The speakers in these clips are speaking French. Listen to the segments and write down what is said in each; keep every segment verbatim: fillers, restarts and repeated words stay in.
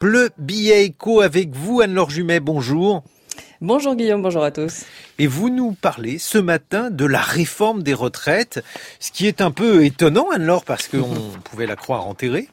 Le billet éco avec vous, Anne-Laure Jumet, bonjour. Bonjour Guillaume, bonjour à tous. Et vous nous parlez ce matin de la réforme des retraites, ce qui est un peu étonnant, Anne-Laure, parce qu'on pouvait la croire enterrée.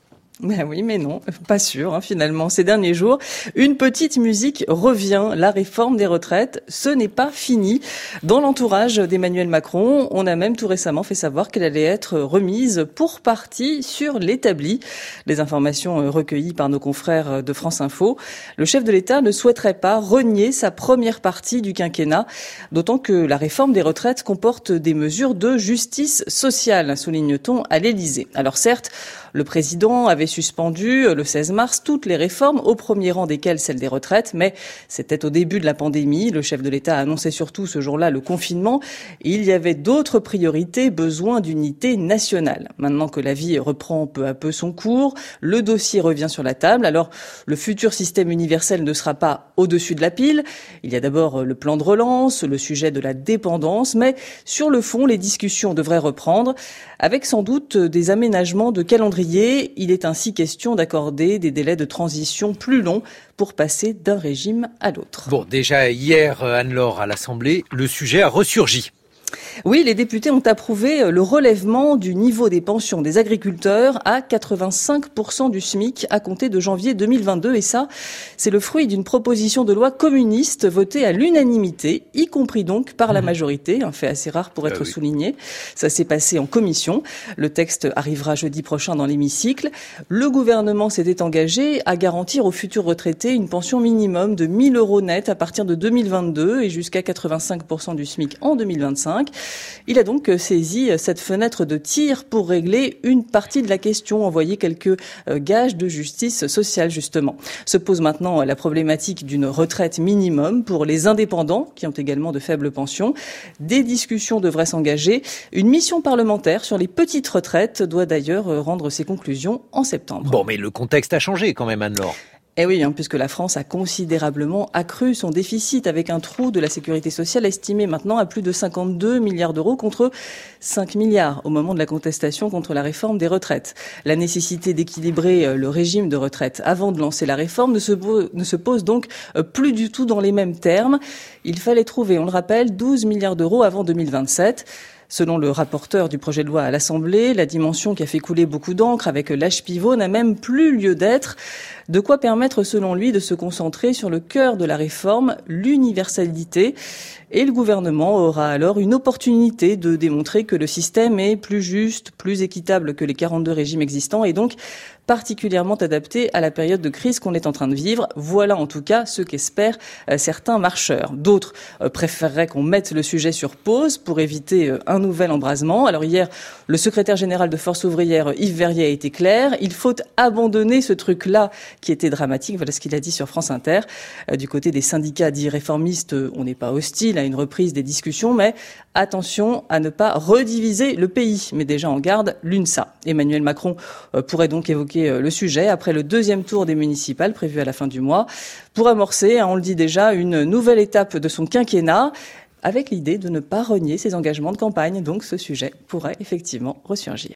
Ben oui, mais non, pas sûr, hein, finalement. Ces derniers jours, une petite musique revient. La réforme des retraites, ce n'est pas fini. Dans l'entourage d'Emmanuel Macron, on a même tout récemment fait savoir qu'elle allait être remise pour partie sur l'établi. Les informations recueillies par nos confrères de France Info. Le chef de l'État ne souhaiterait pas renier sa première partie du quinquennat, d'autant que la réforme des retraites comporte des mesures de justice sociale, souligne-t-on à l'Élysée. Alors certes, le président avait suspendu le seize mars toutes les réformes, au premier rang desquelles celle des retraites, mais c'était au début de la pandémie. Le chef de l'État a annoncé surtout ce jour-là le confinement. Et il y avait d'autres priorités, besoin d'unité nationale. Maintenant que la vie reprend peu à peu son cours, le dossier revient sur la table. Alors, le futur système universel ne sera pas au-dessus de la pile. Il y a d'abord le plan de relance, le sujet de la dépendance, mais sur le fond, les discussions devraient reprendre, avec sans doute des aménagements de calendrier. Il est ainsi question d'accorder des délais de transition plus longs pour passer d'un régime à l'autre. Bon, déjà hier, Anne-Laure, à l'Assemblée, le sujet a ressurgi. Oui, les députés ont approuvé le relèvement du niveau des pensions des agriculteurs à quatre-vingt-cinq pour cent du SMIC à compter de janvier deux mille vingt-deux. Et ça, c'est le fruit d'une proposition de loi communiste votée à l'unanimité, y compris donc par la majorité, un fait assez rare pour être ah oui. souligné. Ça s'est passé en commission. Le texte arrivera jeudi prochain dans l'hémicycle. Le gouvernement s'était engagé à garantir aux futurs retraités une pension minimum de mille euros net à partir de deux mille vingt-deux et jusqu'à quatre-vingt-cinq pour cent du SMIC en deux mille vingt-cinq. Il a donc saisi cette fenêtre de tir pour régler une partie de la question, envoyer quelques gages de justice sociale justement. Se pose maintenant la problématique d'une retraite minimum pour les indépendants qui ont également de faibles pensions. Des discussions devraient s'engager. Une mission parlementaire sur les petites retraites doit d'ailleurs rendre ses conclusions en septembre. Bon, mais le contexte a changé quand même, Anne-Laure. Eh oui, hein, puisque la France a considérablement accru son déficit avec un trou de la sécurité sociale estimé maintenant à plus de cinquante-deux milliards d'euros contre cinq milliards au moment de la contestation contre la réforme des retraites. La nécessité d'équilibrer le régime de retraite avant de lancer la réforme ne se, ne se pose donc plus du tout dans les mêmes termes. Il fallait trouver, on le rappelle, douze milliards d'euros avant deux mille vingt-sept. Selon le rapporteur du projet de loi à l'Assemblée, la dimension qui a fait couler beaucoup d'encre avec l'âge pivot n'a même plus lieu d'être. De quoi permettre, selon lui, de se concentrer sur le cœur de la réforme, l'universalité. Et le gouvernement aura alors une opportunité de démontrer que le système est plus juste, plus équitable que les quarante-deux régimes existants et donc particulièrement adapté à la période de crise qu'on est en train de vivre. Voilà en tout cas ce qu'espèrent certains marcheurs. D'autres préféreraient qu'on mette le sujet sur pause pour éviter un nouvel embrasement. Alors hier, le secrétaire général de Force ouvrière, Yves Verrier, a été clair. Il faut abandonner ce truc-là qui était dramatique. Voilà ce qu'il a dit sur France Inter. Du côté des syndicats dits réformistes, on n'est pas hostile à une reprise des discussions, mais attention à ne pas rediviser le pays. Mais déjà en garde l'UNSA. Emmanuel Macron pourrait donc évoquer le sujet après le deuxième tour des municipales prévu à la fin du mois pour amorcer, on le dit déjà, une nouvelle étape de son quinquennat avec l'idée de ne pas renier ses engagements de campagne. Donc ce sujet pourrait effectivement ressurgir.